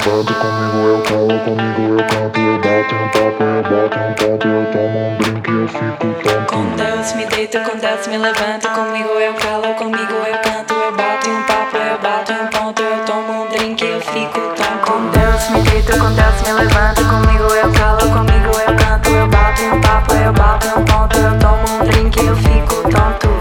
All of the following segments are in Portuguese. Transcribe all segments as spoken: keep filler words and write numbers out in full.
levanto, comigo eu calo, comigo eu canto, eu bato um papo, eu boto um ponto, eu tomo um drink e eu fico tonto. Com Deus me deito, com Deus me levanto, comigo eu calo, comigo eu canto, eu bato um papo, eu bato um ponto, eu tomo um drink e eu fico tonto. Com Deus me deito, com Deus me levanto, comigo eu calo, comigo eu canto, eu bato um papo, eu bato um ponto, eu tomo um drink e eu fico tonto.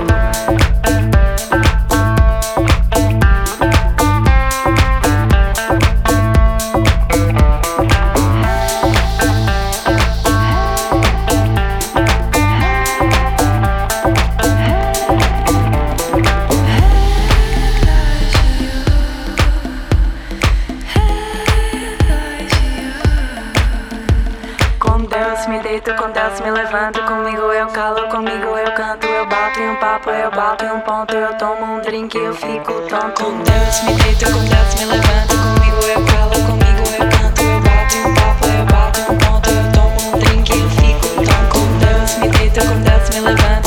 Com Deus me deito, com Deus me levanto, comigo eu calo, comigo eu canto, eu bato um papo, eu bato um ponto, eu tomo um drink e eu fico tonto. Com Deus me deito, com Deus me levanto, comigo eu calo, comigo eu canto, eu bato um papo, eu bato um ponto, eu tomo um drink e eu fico tonto. Com Deus me deito, com Deus me levanto.